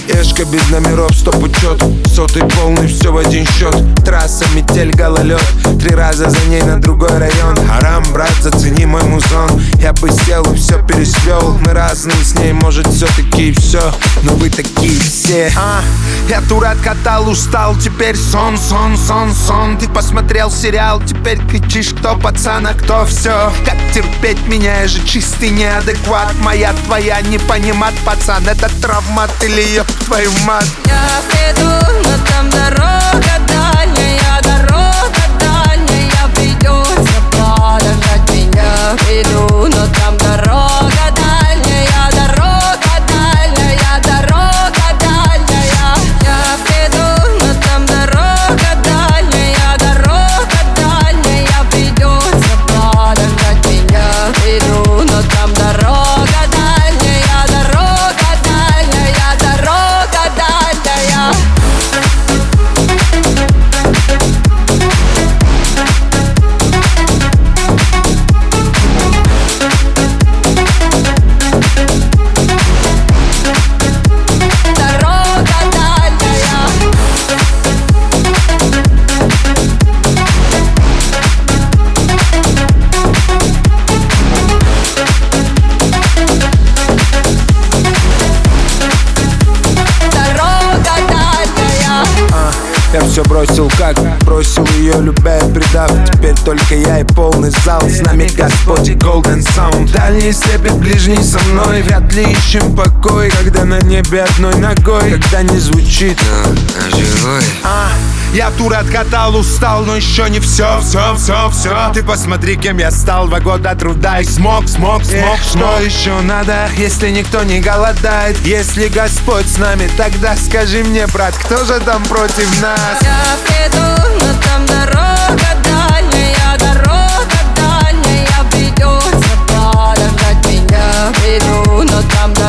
Эшка без номеров, стоп-учет. Сотый полный, все в один счет. Трасса, метель, гололед. 3 раза за ней на другой район. Арам, брат, зацени мой музон. Я бы сел и все пересвел. Мы разные с ней, может все-таки и все. Но вы такие все. Я тур откатал, устал. Теперь сон, сон, сон, сон. Ты посмотрел сериал, теперь кричишь, кто пацан, а кто все. Как терпеть меня, я же чистый неадекват. Моя, твоя, не понимать, пацан. Это травмат или ёб твою мать. Я приду, но там дорога дальняя, дорога дальняя. Придется подождать меня. Приду, но там дорога дальняя, дорога дальняя, дорога дальняя. Я приду, но там дорога дальняя, дорога дальняя. Придется подождать меня. Приду, но там дорога дальняя, дорога дальняя, дорога дальняя. Я все бросил, как бросил ее, любя и предав. Теперь только я и полный зал. С нами Господь и Golden Sound. Дальний слепит, ближний со мной. Вряд ли ищем покой, когда на небе одной ногой. Когда не звучит живой. Я тур откатал, устал, но еще не все. Ты посмотри, кем я стал. 2 года труда и смог. Что еще надо, если никто не голодает? Если Господь с нами, тогда скажи мне, брат, кто же там против нас? Я приду, но там дорога дальняя, дорога дальняя. Придется подождать меня. Приду, но там дорога